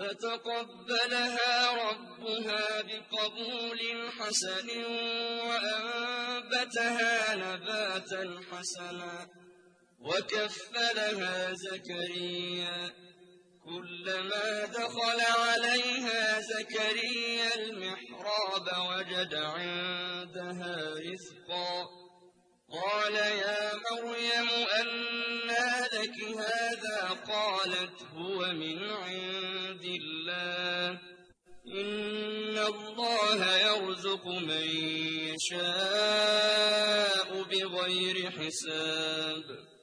فتقبلها ربها بقبول حسن وأنبتها نباتا حسنا وكفلها زكريا كلما دخل عليها زكريا المحراب وجد عندها رزقا قال يا مريم أنى لك هذا قالت هو من عند الله إن الله يرزق من يشاء بغير حساب